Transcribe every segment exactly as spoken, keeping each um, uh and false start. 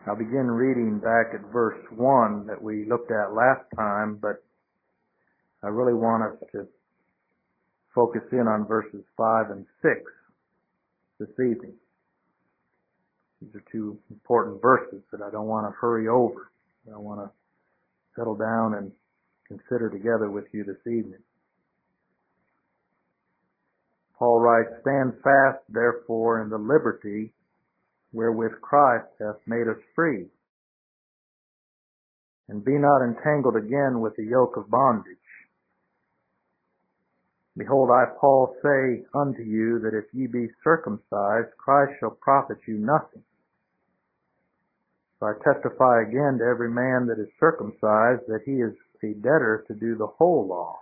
I'll begin reading back at verse one that we looked at last time, but I really want us to focus in on verses five and six this evening. These are two important verses that I don't want to hurry over. I want to settle down and consider together with you this evening. Paul writes, "Stand fast, therefore, in the liberty wherewith Christ hath made us free, and be not entangled again with the yoke of bondage. Behold, I, Paul, say unto you that if ye be circumcised, Christ shall profit you nothing. So I testify again to every man that is circumcised that he is a debtor to do the whole law.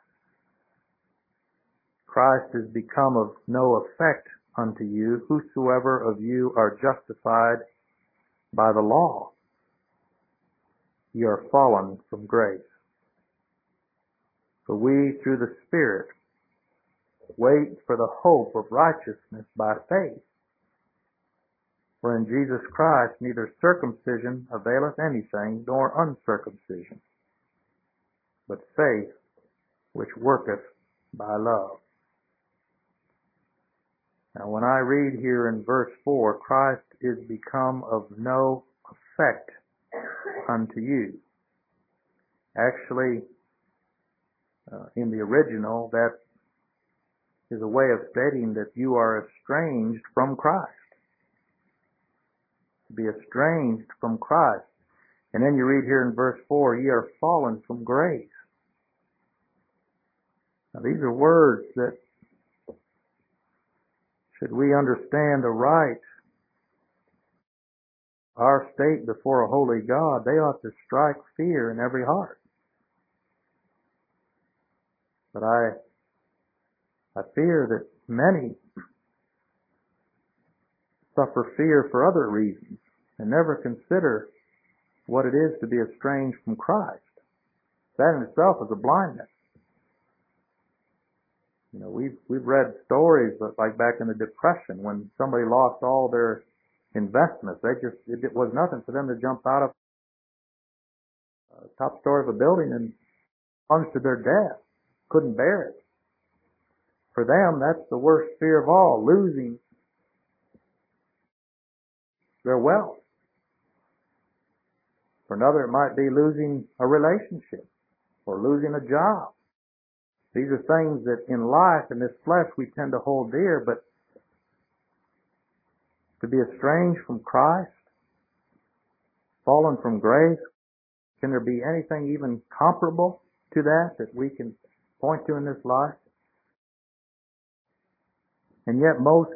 Christ is become of no effect unto you, whosoever of you are justified by the law. Ye are fallen from grace. For we, through the Spirit, wait for the hope of righteousness by faith. For in Jesus Christ neither circumcision availeth anything, nor uncircumcision, but faith which worketh by love." Now when I read here in verse four, Christ is become of no effect unto you. Actually, uh, in the original, that is a way of stating that you are estranged from Christ. To be estranged from Christ. And then you read here in verse four, ye are fallen from grace. Now these are words that, should we understand aright our state before a holy God, they ought to strike fear in every heart. But I, I fear that many suffer fear for other reasons and never consider what it is to be estranged from Christ. That in itself is a blindness. You know, we've we've read stories like back in the Depression when somebody lost all their investments. They just it, it was nothing for them to jump out of the top story of a building and plunge to their death. Couldn't bear it. For them, that's the worst fear of all, losing their wealth. For another, it might be losing a relationship or losing a job. These are things that in life, in this flesh, we tend to hold dear, but to be estranged from Christ, fallen from grace, can there be anything even comparable to that that we can point to in this life? And yet most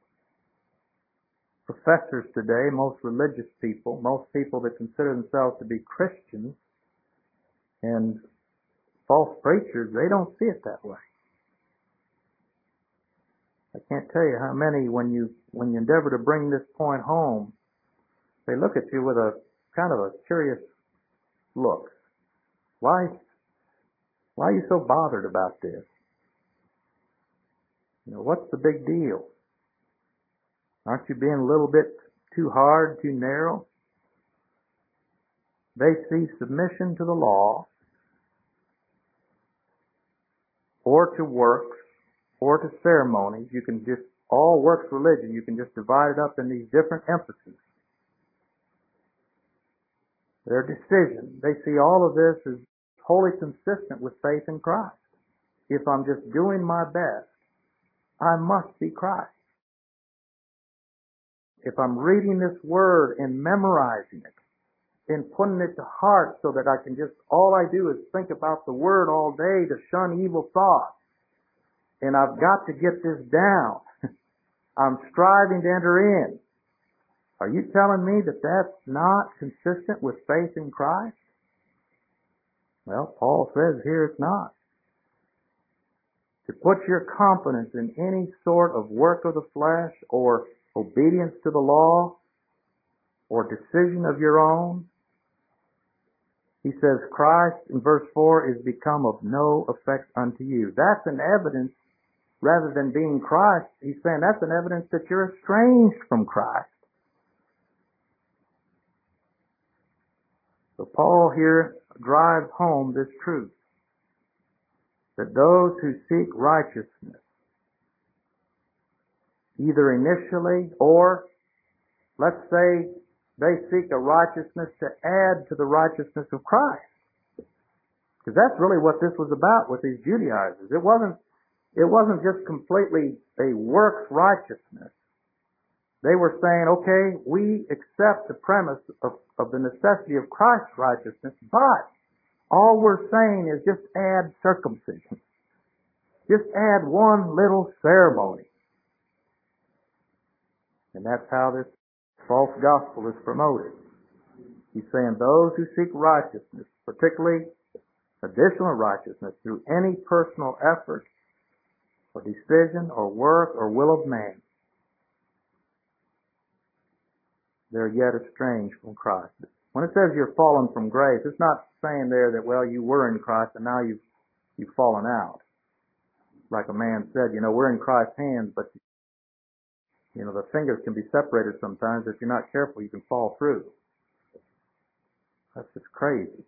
professors today, most religious people, most people that consider themselves to be Christians and false preachers, they don't see it that way. I can't tell you how many, when you when you endeavor to bring this point home, they look at you with a kind of a curious look. Why, why are you so bothered about this? You know, what's the big deal? Aren't you being a little bit too hard, too narrow? They see submission to the law, or to works, or to ceremonies. You can just, all works religion, you can just divide it up in these different emphases. Their decision, they see all of this as wholly consistent with faith in Christ. If I'm just doing my best, I must be Christ. If I'm reading this word and memorizing it, and putting it to heart so that I can just, all I do is think about the word all day to shun evil thoughts. And I've got to get this down. I'm striving to enter in. Are you telling me that that's not consistent with faith in Christ? Well, Paul says here it's not. To put your confidence in any sort of work of the flesh or obedience to the law or decision of your own, he says Christ, in verse four, is become of no effect unto you. That's an evidence, rather than being Christ, he's saying that's an evidence that you're estranged from Christ. So Paul here drives home this truth, that those who seek righteousness, either initially or, let's say, they seek a righteousness to add to the righteousness of Christ. Because that's really what this was about with these Judaizers. It wasn't, it wasn't just completely a works righteousness. They were saying, okay, we accept the premise of, of the necessity of Christ's righteousness, but all we're saying is just add circumcision. Just add one little ceremony. And that's how this false gospel is promoted. He's saying those who seek righteousness, particularly additional righteousness, through any personal effort or decision or work or will of man, they're yet estranged from Christ. When it says you're fallen from grace, it's not saying there that, well, you were in Christ and now you've, you've fallen out. Like a man said, you know, we're in Christ's hands, but, you know, the fingers can be separated sometimes. If you're not careful, you can fall through. That's just crazy.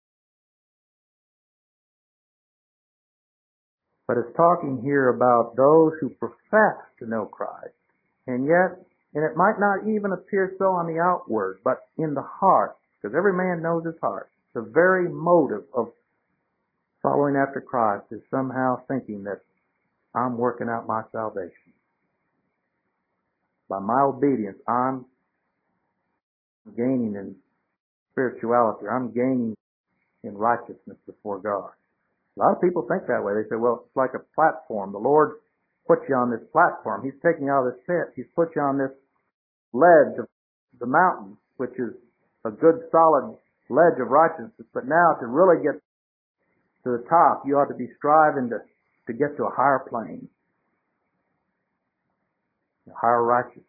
But it's talking here about those who profess to know Christ, and yet, and it might not even appear so on the outward, but in the heart, because every man knows his heart. The very motive of following after Christ is somehow thinking that I'm working out my salvation. By my obedience, I'm gaining in spirituality. I'm gaining in righteousness before God. A lot of people think that way. They say, well, it's like a platform. The Lord put you on this platform. He's taking you out of this pit. He's put you on this ledge of the mountain, which is a good solid ledge of righteousness. But now to really get to the top, you ought to be striving to, to get to a higher plane, a higher righteousness.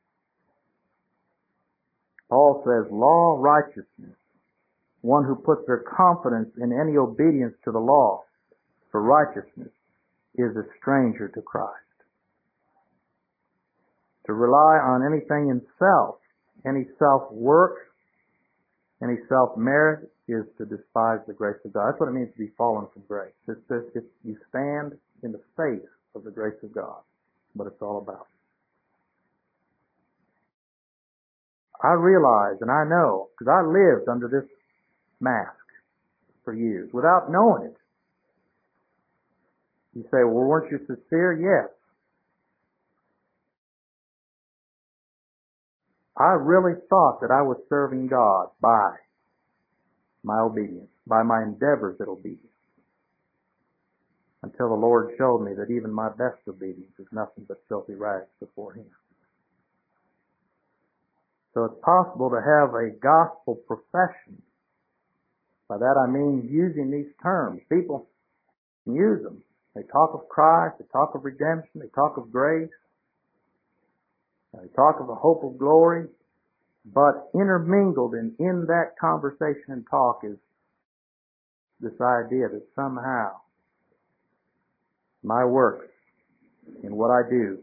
Paul says, law righteousness, one who puts their confidence in any obedience to the law for righteousness, is a stranger to Christ. To rely on anything in self, any self-work, any self-merit, is to despise the grace of God. That's what it means to be fallen from grace. It's, it's, it's, you stand in the face of the grace of God. That's what it's all about. I realize and I know, because I lived under this mask for years without knowing it. You say, well, weren't you sincere? Yes. I really thought that I was serving God by my obedience, by my endeavors at obedience, until the Lord showed me that even my best obedience is nothing but filthy rags before Him. So it's possible to have a gospel profession. By that I mean using these terms. People use them. They talk of Christ, they talk of redemption, they talk of grace, they talk of the hope of glory, but intermingled in, in that conversation and talk is this idea that somehow my works and what I do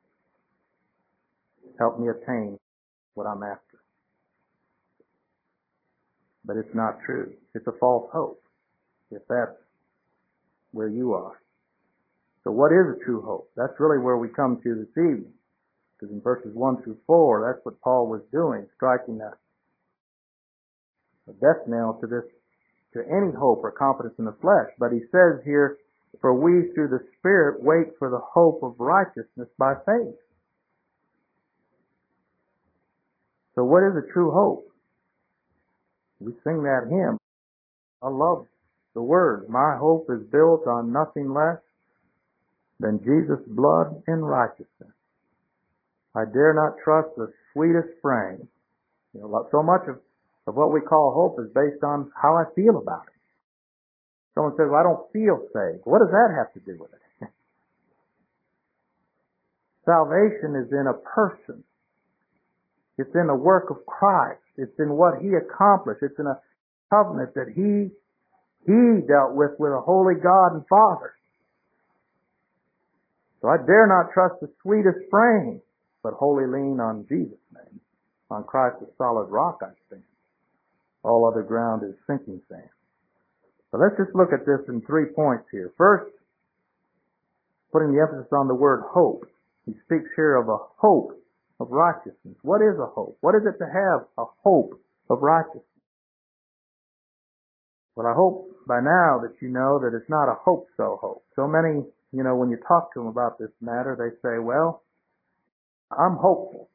help me attain what I'm after. But it's not true. It's a false hope, if that's where you are. So what is a true hope? That's really where we come to this evening. Because in verses one through four, that's what Paul was doing, striking a, a death nail to this, to any hope or confidence in the flesh. But he says here, for we through the Spirit wait for the hope of righteousness by faith. So what is a true hope? We sing that hymn. I love the words. My hope is built on nothing less than Jesus' blood and righteousness. I dare not trust the sweetest frame. You know, so much of, of what we call hope is based on how I feel about it. Someone says, well, I don't feel saved. What does that have to do with it? Salvation is in a person. It's in the work of Christ. It's in what He accomplished. It's in a covenant that He He dealt with with a holy God and Father. So I dare not trust the sweetest frame, but wholly lean on Jesus' name. On Christ, the solid rock I stand. All other ground is sinking sand. But let's just look at this in three points here. First, putting the emphasis on the word hope. He speaks here of a hope of righteousness. What is a hope? What is it to have a hope of righteousness? Well, I hope by now that you know that it's not a hope-so hope. So many, you know, when you talk to them about this matter, they say, well, I'm hopeful.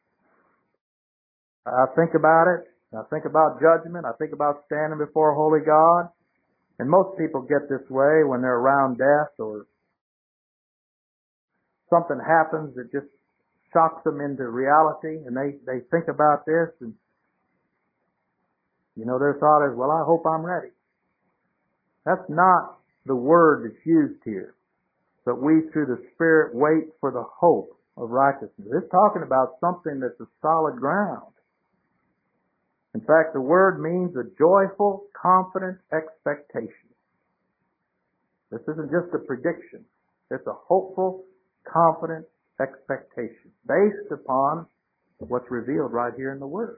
I think about it. I think about judgment. I think about standing before a holy God. And most people get this way when they're around death or something happens that just shocks them into reality, and they, they think about this, and, you know, their thought is, well, I hope I'm ready. That's not the word that's used here. But we, through the Spirit, wait for the hope of righteousness. It's talking about something that's a solid ground. In fact, the word means a joyful, confident expectation. This isn't just a prediction. It's a hopeful, confident expectation based upon what's revealed right here in the Word.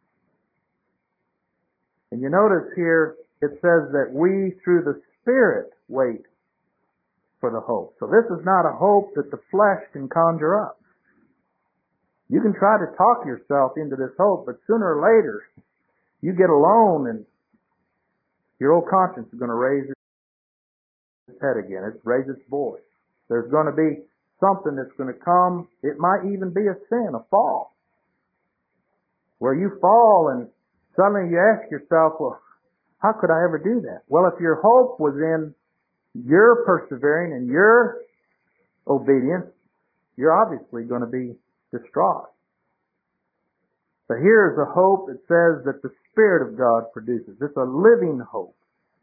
And you notice here it says that we, through the Spirit, wait for the hope. So this is not a hope that the flesh can conjure up. You can try to talk yourself into this hope, but sooner or later, you get alone and your old conscience is going to raise its head again. It's raise its voice. There's going to be something that's going to come. It might even be a sin, a fall, where you fall and suddenly you ask yourself, well, how could I ever do that? Well, if your hope was in your persevering and your obedience, you're obviously going to be distraught. But here's a hope that says that the Spirit of God produces. It's a living hope,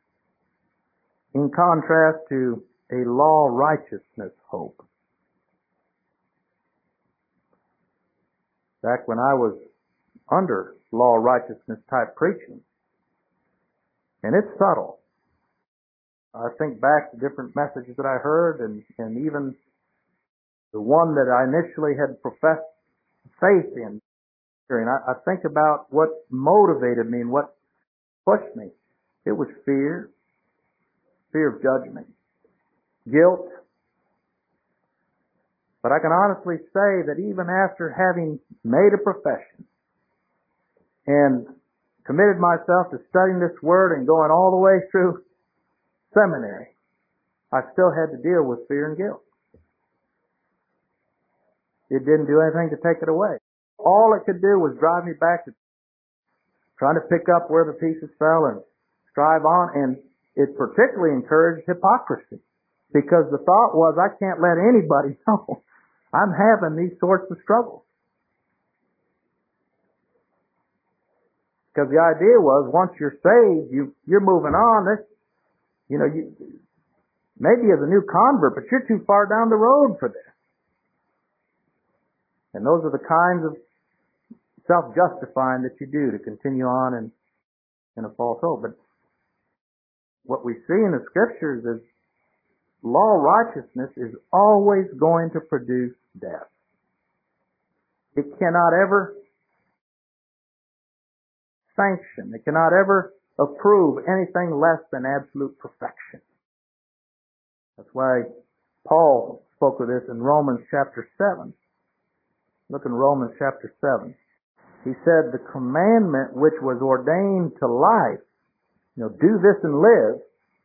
in contrast to a law-righteousness hope. Back when I was under law-righteousness type preaching, and it's subtle. I think back to different messages that I heard, and, and even the one that I initially had professed faith in. And I, I think about what motivated me and what pushed me. It was fear, fear of judgment, guilt. But I can honestly say that even after having made a profession and committed myself to studying this Word and going all the way through seminary, I still had to deal with fear and guilt. It didn't do anything to take it away. All it could do was drive me back to trying to pick up where the pieces fell and strive on. And it particularly encouraged hypocrisy, because the thought was, I can't let anybody know I'm having these sorts of struggles. Because the idea was, once you're saved, you, you're moving on. This, you know, you, maybe as a new convert, but you're too far down the road for this. And those are the kinds of self-justifying that you do to continue on in, in a false hope. But what we see in the Scriptures is law righteousness is always going to produce death. It cannot ever sanction, it cannot ever approve anything less than absolute perfection. That's why Paul spoke of this in Romans chapter seven. Look in Romans chapter seven. He said, the commandment which was ordained to life, you know, do this and live,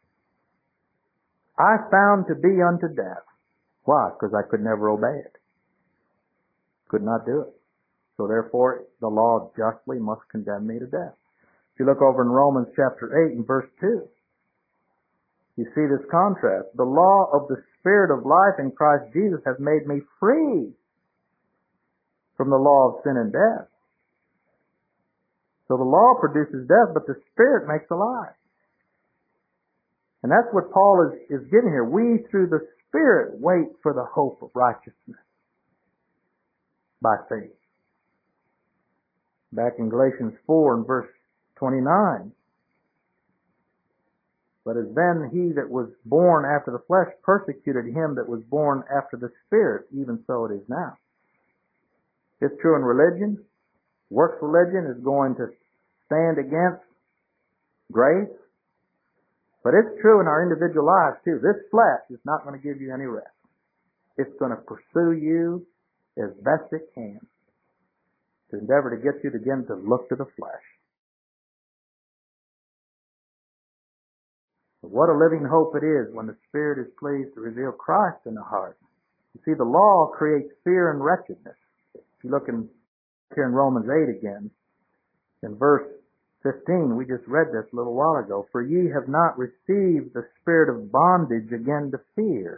I found to be unto death. Why? Because I could never obey it. Could not do it. So therefore, the law justly must condemn me to death. If you look over in Romans chapter eight and verse two, you see this contrast. The law of the Spirit of life in Christ Jesus has made me free from the law of sin and death. So the law produces death, but the Spirit makes alive. And that's what Paul is, is getting here. We, through the Spirit, wait for the hope of righteousness by faith. Back in Galatians four and verse twenty-nine. But as then he that was born after the flesh persecuted him that was born after the Spirit, even so it is now. It's true in religion. Works religion is going to stand against grace. But it's true in our individual lives too. This flesh is not going to give you any rest. It's going to pursue you as best it can to endeavor to get you to begin to look to the flesh. But what a living hope it is when the Spirit is pleased to reveal Christ in the heart. You see, the law creates fear and wretchedness. If you look in, here in Romans eight again, in verse fifteen, we just read this a little while ago. For ye have not received the spirit of bondage again to fear.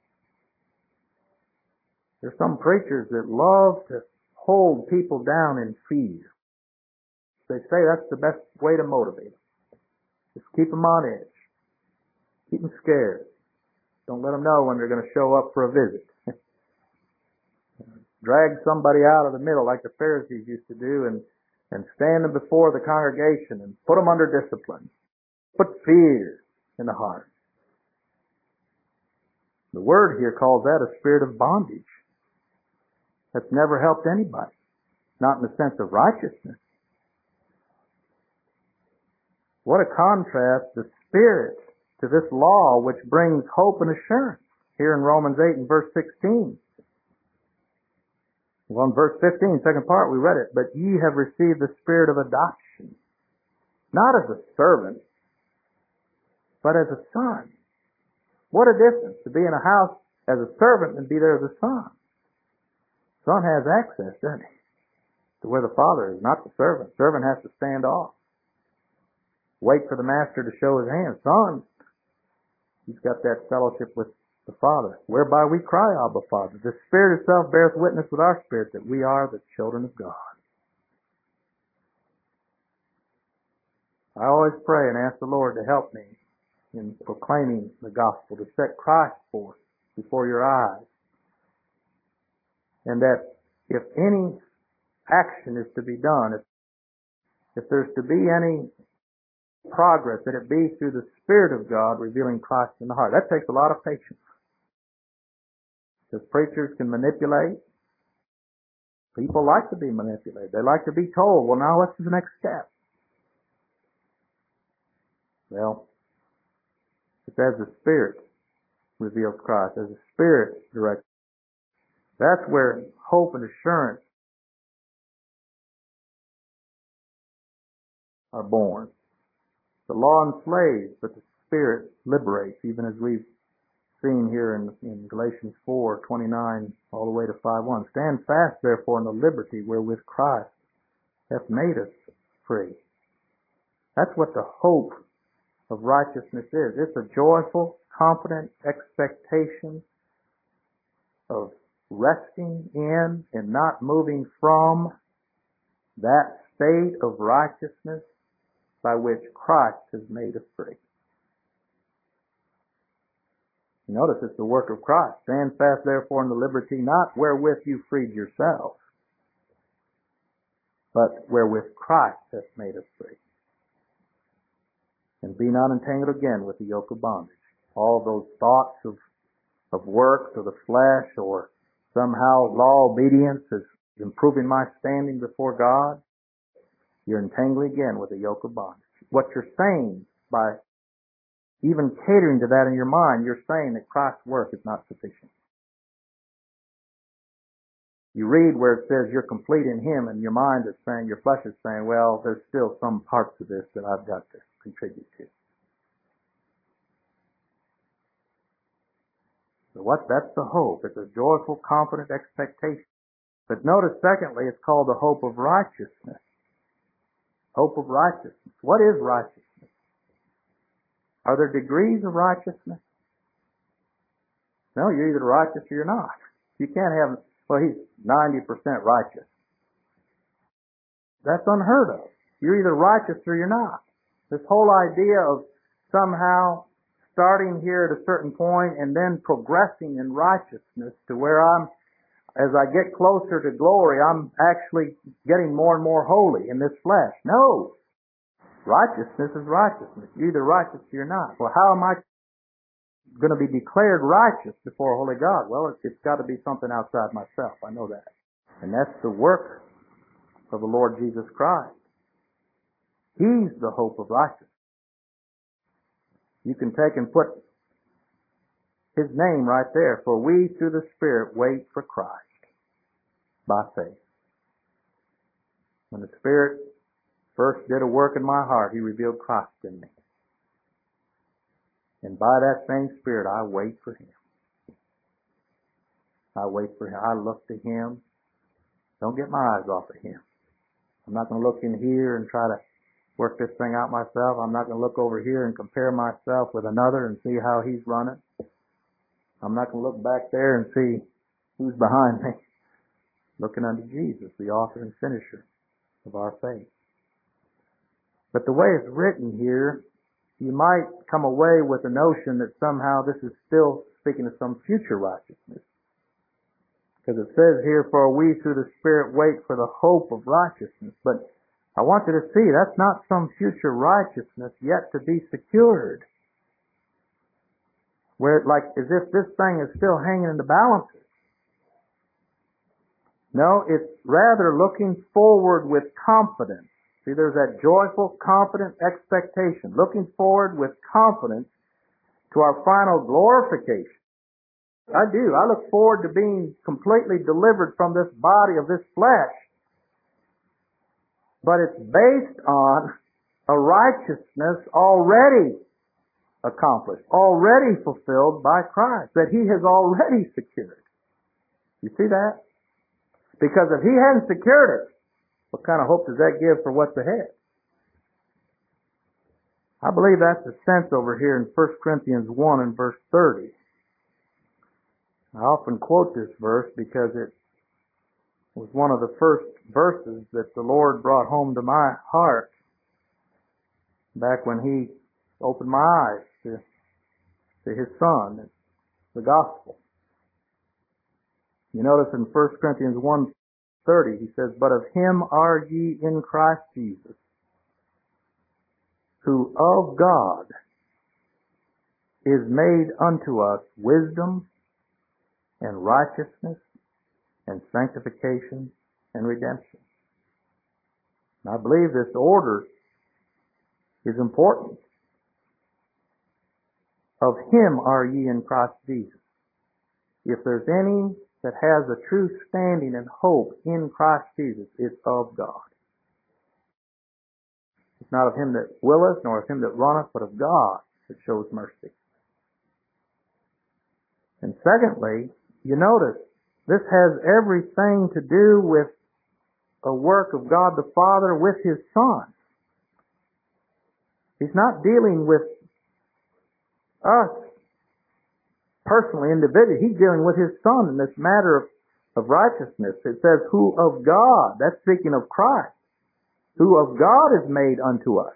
There's some preachers that love to hold people down in fear. They say that's the best way to motivate them. Just keep them on edge. Keep them scared. Don't let them know when they're going to show up for a visit. Drag somebody out of the middle like the Pharisees used to do and, and stand them before the congregation and put them under discipline. Put fear in the heart. The word here calls that a spirit of bondage. That's never helped anybody. Not in the sense of righteousness. What a contrast, the Spirit to this law which brings hope and assurance. Here in Romans eight and verse sixteen. Well, in verse fifteen, second part, we read it. But ye have received the spirit of adoption, not as a servant, but as a son. What a difference to be in a house as a servant and be there as a son. Son has access, doesn't he, to where the father is, not the servant. Servant has to stand off. Wait for the master to show his hand. Son, he's got that fellowship with the Father, whereby we cry, Abba, Father. The Spirit itself beareth witness with our spirit that we are the children of God. I always pray and ask the Lord to help me in proclaiming the gospel, to set Christ forth before your eyes. And that if any action is to be done, if, if there's to be any progress, that it be through the Spirit of God revealing Christ in the heart. That takes a lot of patience. Because preachers can manipulate. People like to be manipulated. They like to be told, well, now what's the next step? Well, it's as the Spirit reveals Christ, as the Spirit directs. That's where hope and assurance are born. The law enslaves, but the Spirit liberates, even as we've seen here in, in Galatians four twenty-nine all the way to five one. Stand fast, therefore, in the liberty wherewith Christ hath made us free. That's what the hope of righteousness is. It's a joyful, confident expectation of resting in and not moving from that state of righteousness by which Christ has made us free. Notice it's the work of Christ. Stand fast therefore in the liberty not wherewith you freed yourselves, but wherewith Christ hath made us free. And be not entangled again with the yoke of bondage. All those thoughts of, of works or the flesh or somehow law obedience is improving my standing before God, you're entangling again with the yoke of bondage. What you're saying by even catering to that in your mind, you're saying that Christ's work is not sufficient. You read where it says you're complete in Him, and your mind is saying, your flesh is saying, well, there's still some parts of this that I've got to contribute to. So what? That's the hope. It's a joyful, confident expectation. But notice, secondly, it's called the hope of righteousness. Hope of righteousness. What is righteousness? Are there degrees of righteousness? No, you're either righteous or you're not. You can't have, well, he's ninety percent righteous. That's unheard of. You're either righteous or you're not. This whole idea of somehow starting here at a certain point and then progressing in righteousness to where I'm, as I get closer to glory, I'm actually getting more and more holy in this flesh. No. Righteousness is righteousness. You're either righteous or you're not. Well, how am I going to be declared righteous before a holy God? Well, it's, it's got to be something outside myself. I know that. And that's the work of the Lord Jesus Christ. He's the hope of righteousness. You can take and put his name right there. For we through the Spirit wait for Christ by faith. When the Spirit first did a work in my heart, he revealed Christ in me. And by that same Spirit, I wait for him. I wait for him. I look to him. Don't get my eyes off of him. I'm not going to look in here and try to work this thing out myself. I'm not going to look over here and compare myself with another and see how he's running. I'm not going to look back there and see who's behind me. Looking unto Jesus, the author and finisher of our faith. But the way it's written here, you might come away with the notion that somehow this is still speaking of some future righteousness. Because it says here, for we through the Spirit wait for the hope of righteousness. But I want you to see, that's not some future righteousness yet to be secured. Where, like, as if this thing is still hanging in the balances. No, it's rather looking forward with confidence. See, there's that joyful, confident expectation. Looking forward with confidence to our final glorification. I do. I look forward to being completely delivered from this body of this flesh. But it's based on a righteousness already accomplished, already fulfilled by Christ, that he has already secured. You see that? Because if he hadn't secured it, what kind of hope does that give for what's ahead? I believe that's the sense over here in First Corinthians one and verse thirty. I often quote this verse because it was one of the first verses that the Lord brought home to my heart back when he opened my eyes to, to his Son, the gospel. You notice in First Corinthians one thirty, he says, but of him are ye in Christ Jesus, who of God is made unto us wisdom and righteousness and sanctification and redemption. And I believe this order is important. Of him are ye in Christ Jesus. If there's any that has a true standing and hope in Christ Jesus, it's of God. It's not of him that willeth, nor of him that runneth, but of God that shows mercy. And secondly, you notice, this has everything to do with a work of God the Father with his Son. He's not dealing with us personally, individually. He's dealing with his Son in this matter of, of righteousness. It says, who of God, that's speaking of Christ, who of God is made unto us.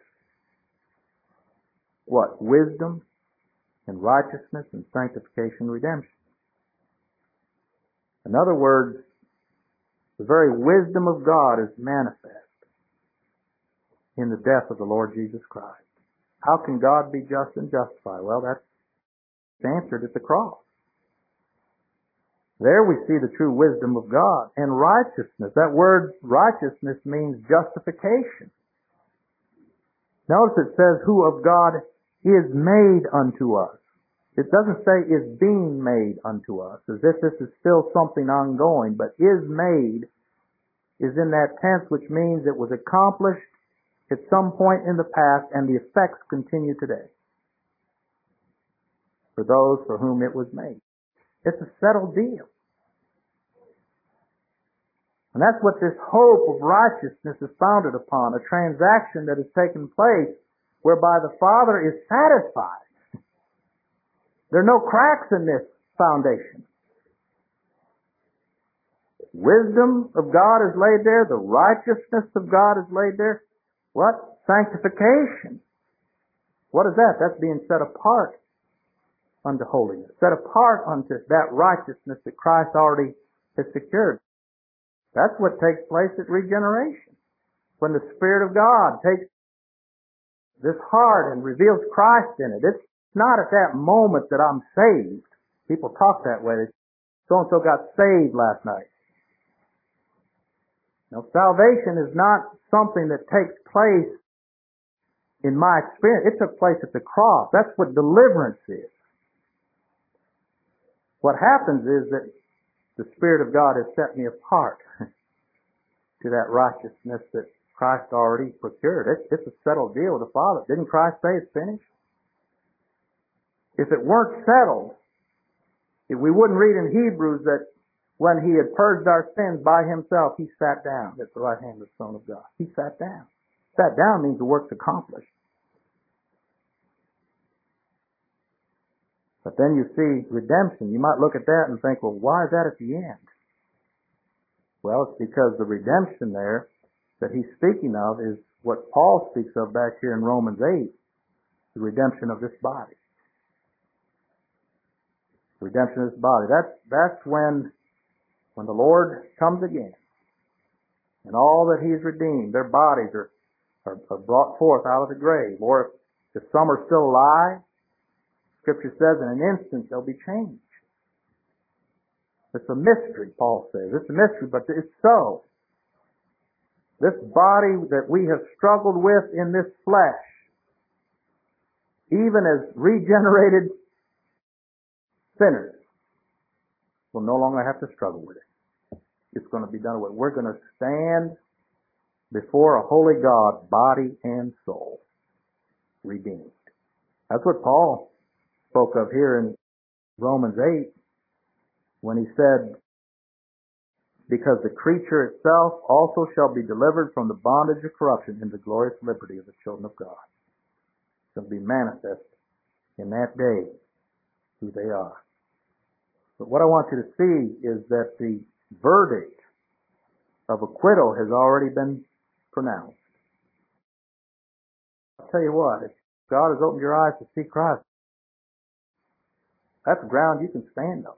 What? Wisdom and righteousness and sanctification and redemption. In other words, the very wisdom of God is manifest in the death of the Lord Jesus Christ. How can God be just and justified? Well, that's answered at the cross. There we see the true wisdom of God. And righteousness. That word righteousness means justification. Notice it says, who of God is made unto us. It doesn't say is being made unto us, as if this is still something ongoing, but is made is in that tense, which means it was accomplished at some point in the past and the effects continue today for those for whom it was made. It's a settled deal. And that's what this hope of righteousness is founded upon, a transaction that has taken place whereby the Father is satisfied. There are no cracks in this foundation. Wisdom of God is laid there. The righteousness of God is laid there. What? Sanctification. What is that? That's being set apart unto holiness. Set apart unto that righteousness that Christ already has secured. That's what takes place at regeneration. When the Spirit of God takes this heart and reveals Christ in it. It's not at that moment that I'm saved. People talk that way. So-and-so got saved last night. Now, salvation is not something that takes place in my experience, it took place at the cross. That's what deliverance is. What happens is that the Spirit of God has set me apart to that righteousness that Christ already procured. It's, it's a settled deal with the Father. Didn't Christ say it's finished? If it weren't settled, if we wouldn't read in Hebrews that when He had purged our sins by Himself, He sat down at the right hand of the throne of God. He sat down. Sat down means the work's accomplished. But then you see redemption. You might look at that and think, well, why is that at the end? Well, it's because the redemption there that he's speaking of is what Paul speaks of back here in Romans eight, the redemption of this body. The redemption of this body. That's, that's when, when the Lord comes again and all that He's redeemed, their bodies are, are, are brought forth out of the grave. Or if, if some are still alive, Scripture says in an instant they'll be changed. It's a mystery, Paul says. It's a mystery, but it's so. This body that we have struggled with in this flesh, even as regenerated sinners, will no longer have to struggle with it. It's going to be done away. We're going to stand before a holy God, body and soul, redeemed. That's what Paul spoke of here in Romans eight when he said, because the creature itself also shall be delivered from the bondage of corruption into glorious liberty of the children of God. It's going to be manifest in that day who they are. But what I want you to see is that the verdict of acquittal has already been pronounced. I'll tell you what, if God has opened your eyes to see Christ, that's ground you can stand on.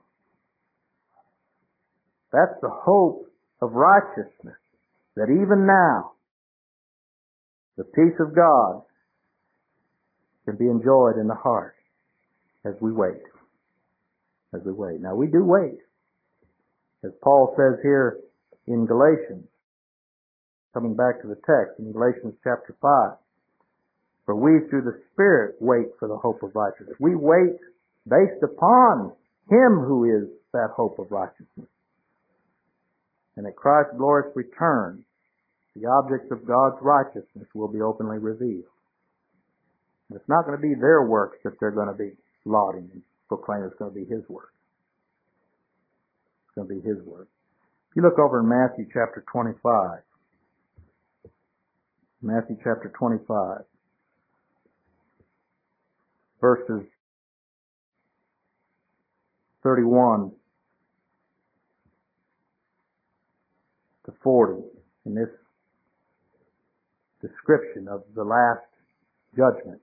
That's the hope of righteousness, that even now, the peace of God can be enjoyed in the heart as we wait. As we wait. Now we do wait. As Paul says here in Galatians, coming back to the text, in Galatians chapter five, for we through the Spirit wait for the hope of righteousness. We wait based upon Him who is that hope of righteousness. And at Christ's glorious return, the objects of God's righteousness will be openly revealed. And it's not going to be their works that they're going to be lauding and proclaiming. It's going to be His work. It's going to be His work. If you look over in Matthew chapter twenty-five, Matthew chapter twenty-five, verses thirty-one to forty, in this description of the last judgment.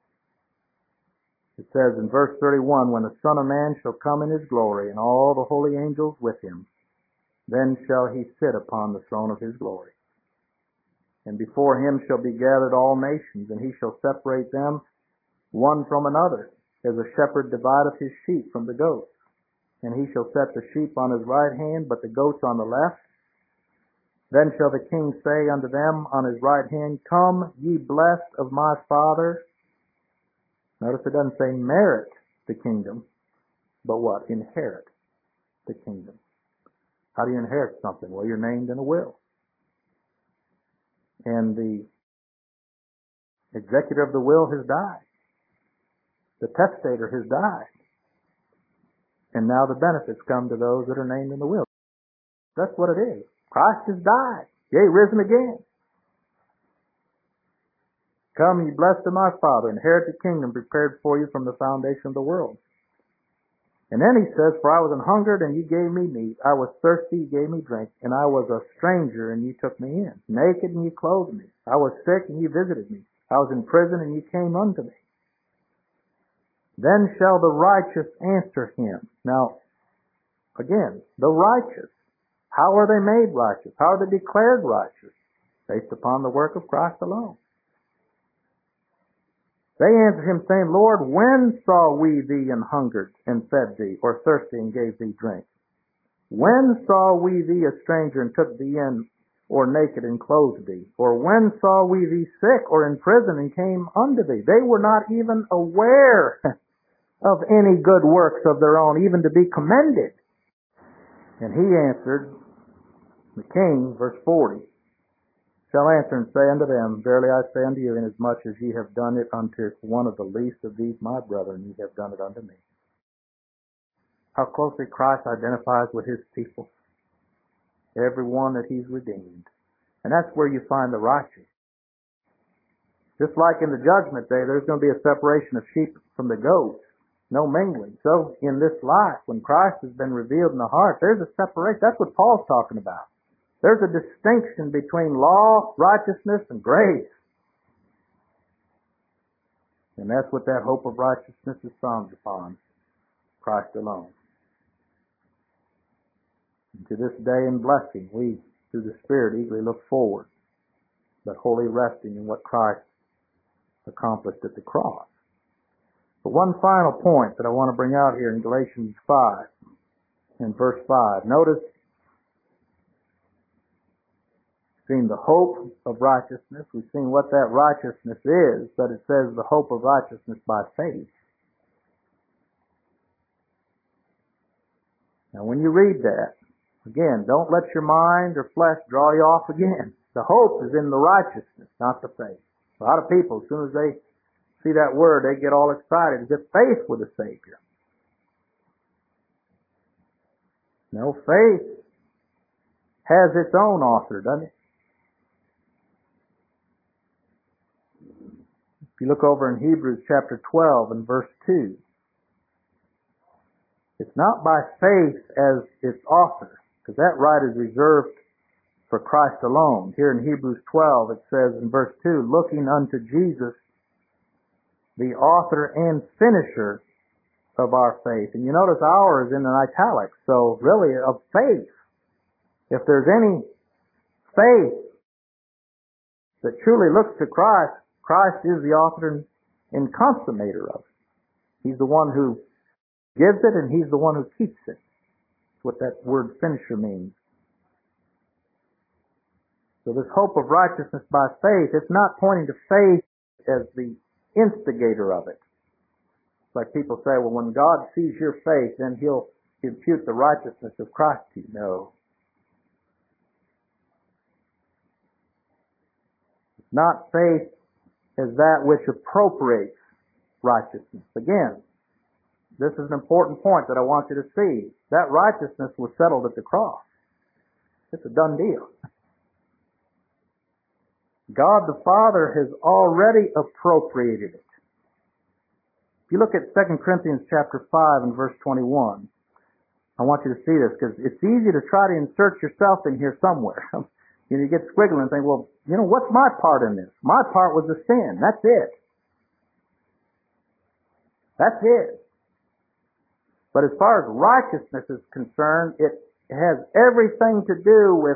It says in verse thirty-one, when the Son of Man shall come in His glory, and all the holy angels with Him, then shall He sit upon the throne of His glory. And before Him shall be gathered all nations, and He shall separate them one from another, as a shepherd divideth his sheep from the goats. And He shall set the sheep on His right hand, but the goats on the left. Then shall the King say unto them on His right hand, come, ye blessed of my Father. Notice it doesn't say merit the kingdom, but what? Inherit the kingdom. How do you inherit something? Well, you're named in a will. And the executor of the will has died. The testator has died. And now the benefits come to those that are named in the will. That's what it is. Christ has died, yea, risen again. Come, ye blessed of my Father, inherit the kingdom prepared for you from the foundation of the world. And then He says, for I was an hungered, and ye gave me meat. I was thirsty, ye gave me drink. And I was a stranger, and ye took me in. Naked, and ye clothed me. I was sick, and ye visited me. I was in prison, and ye came unto me. Then shall the righteous answer Him. Now, again, the righteous. How are they made righteous? How are they declared righteous? Based upon the work of Christ alone. They answered Him, saying, Lord, when saw we Thee an hungered and fed Thee, or thirsty and gave Thee drink? When saw we Thee a stranger and took Thee in, or naked and clothed thee? Or when saw we thee sick or in prison and came unto thee? They were not even aware of any good works of their own, even to be commended. And he answered, the king, verse forty, shall answer and say unto them, verily I say unto you, inasmuch as ye have done it unto one of the least of these my brethren, ye have done it unto me. How closely Christ identifies with his people. Every one that he's redeemed. And that's where you find the righteous. Just like in the judgment day, there's going to be a separation of sheep from the goats. No mingling. So in this life, when Christ has been revealed in the heart, there's a separation. That's what Paul's talking about. There's a distinction between law, righteousness, and grace. And that's what that hope of righteousness is founded upon. Christ alone. And to this day and blessing, we, through the Spirit, eagerly look forward, but wholly resting in what Christ accomplished at the cross. But one final point that I want to bring out here in Galatians five, in verse five. Notice, we've seen the hope of righteousness. We've seen what that righteousness is, but it says the hope of righteousness by faith. Now when you read that, again, don't let your mind or flesh draw you off again. The hope is in the righteousness, not the faith. A lot of people, as soon as they see that word, they get all excited. It's just faith with the Savior. No, faith has its own author, doesn't it? If you look over in Hebrews chapter twelve and verse two, it's not by faith as its author, because that right is reserved for Christ alone. Here in Hebrews twelve it says in verse two, looking unto Jesus, the author and finisher of our faith. And you notice our is in an italics, so really of faith. If there's any faith that truly looks to Christ, Christ is the author and consummator of it. He's the one who gives it and he's the one who keeps it. That's what that word finisher means. So this hope of righteousness by faith, it's not pointing to faith as the instigator of it. It's like people say, well, when God sees your faith, then he'll impute the righteousness of Christ to you. No. It's not faith as that which appropriates righteousness. Again, this is an important point that I want you to see. That righteousness was settled at the cross. It's a done deal. God the Father has already appropriated it. If you look at Second Corinthians chapter five and verse twenty-one, I want you to see this because it's easy to try to insert yourself in here somewhere. You know, you get squiggling and think, well, you know, what's my part in this? My part was the sin. That's it. That's it. But as far as righteousness is concerned, it has everything to do with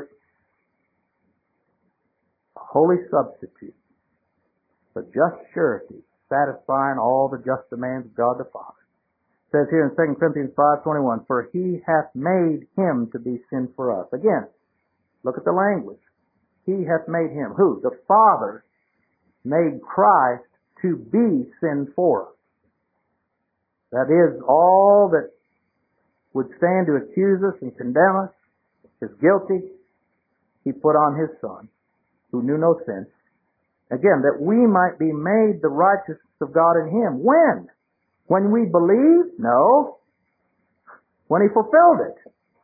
a holy substitute, the just surety, satisfying all the just demands of God the Father. It says here in Second Corinthians five twenty-one, for he hath made him to be sin for us. Again, look at the language. He hath made him. Who? The Father made Christ to be sin for us. That is, all that would stand to accuse us and condemn us as guilty, he put on his Son, who knew no sin. Again, that we might be made the righteousness of God in him. When? When we believe? No. When he fulfilled it.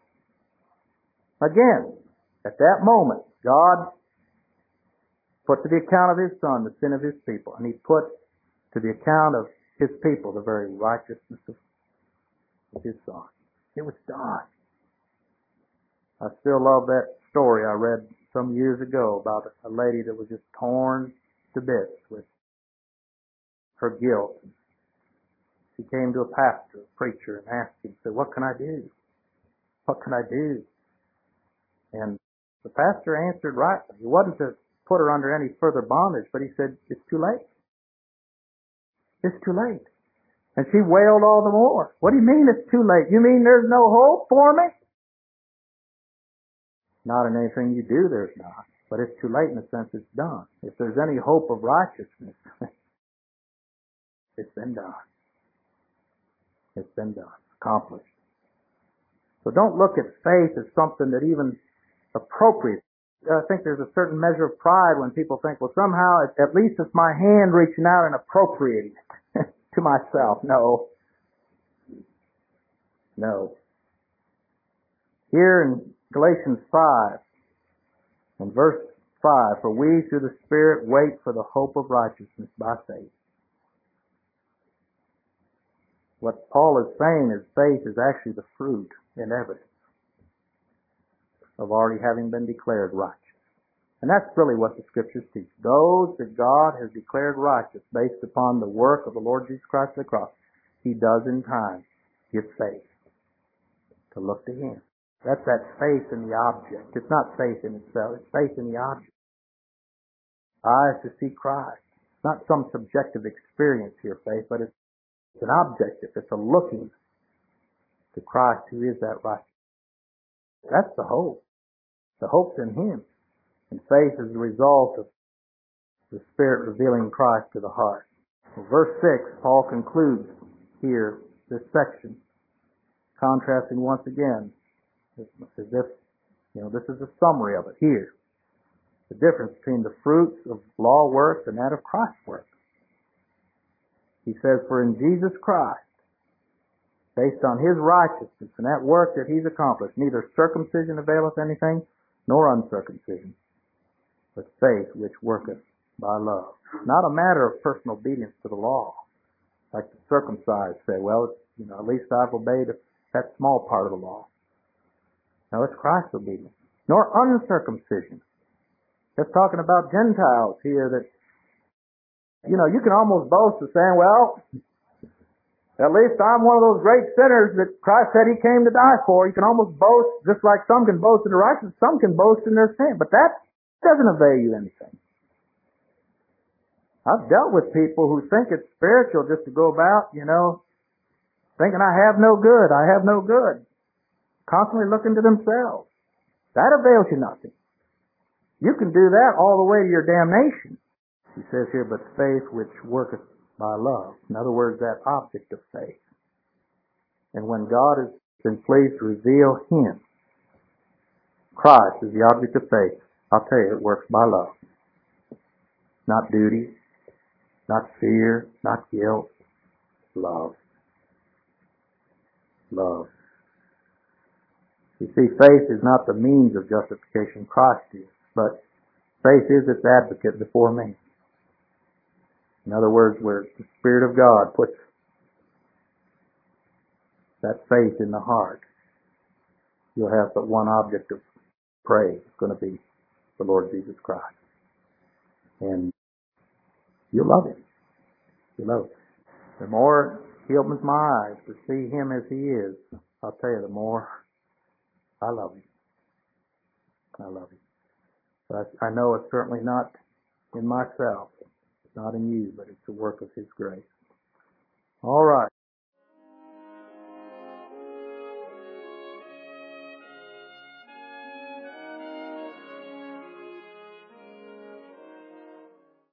Again, at that moment, God put to the account of his Son the sin of his people, and he put to the account of his people the very righteousness of his Son. It was done. I still love that story I read some years ago about a lady that was just torn to bits with her guilt. She came to a pastor, a preacher, and asked him, said, what can I do? What can I do? And the pastor answered rightly. He wasn't to put her under any further bondage, but he said, it's too late. It's too late. And she wailed all the more. What do you mean it's too late? You mean there's no hope for me? Not in anything you do, there's not. But it's too late in the sense it's done. If there's any hope of righteousness, it's been done. It's been done. Accomplished. So don't look at faith as something that even appropriates. I think there's a certain measure of pride when people think, well, somehow, at least it's my hand reaching out and appropriating it to myself. No. No. Here in Galatians five, in verse five, for we through the Spirit wait for the hope of righteousness by faith. What Paul is saying is faith is actually the fruit and evidence of already having been declared righteous. And that's really what the Scriptures teach. Those that God has declared righteous based upon the work of the Lord Jesus Christ on the cross, He does in time give faith to look to Him. That's that faith in the object. It's not faith in itself. It's faith in the object. Eyes to see Christ. It's not some subjective experience here, faith, but it's It's an objective. It's a looking to Christ who is that righteous. That's the hope. The hope's in Him. And faith is the result of the Spirit revealing Christ to the heart. Well, verse six, Paul concludes here this section, contrasting once again, as if, you know, this is a summary of it here. The difference between the fruits of law works and that of Christ's work. He says, for in Jesus Christ, based on His righteousness and that work that He's accomplished, neither circumcision availeth anything, nor uncircumcision, but faith which worketh by love. Not a matter of personal obedience to the law, like the circumcised say, well, you know, at least I've obeyed that small part of the law. No, it's Christ's obedience. Nor uncircumcision. Just talking about Gentiles here that, you know, you can almost boast of saying, well, at least I'm one of those great sinners that Christ said He came to die for. You can almost boast, just like some can boast in their righteousness, some can boast in their sin. But that doesn't avail you anything. I've dealt with people who think it's spiritual just to go about, you know, thinking I have no good, I have no good. Constantly looking to themselves. That avails you nothing. You can do that all the way to your damnation. He says here, but faith which worketh by love. In other words, that object of faith. And when God has been pleased to reveal Him, Christ is the object of faith, I'll tell you, it works by love. Not duty, not fear, not guilt. Love. Love. You see, faith is not the means of justification, Christ is, but faith is its advocate before me. In other words, where the Spirit of God puts that faith in the heart, you'll have but one object of praise. It's going to be the Lord Jesus Christ. And you'll love Him. You love Him. The more He opens my eyes to see Him as He is, I'll tell you, the more I love Him. I love Him. But I know it's certainly not in myself. It's not in you, but it's the work of His grace. All right.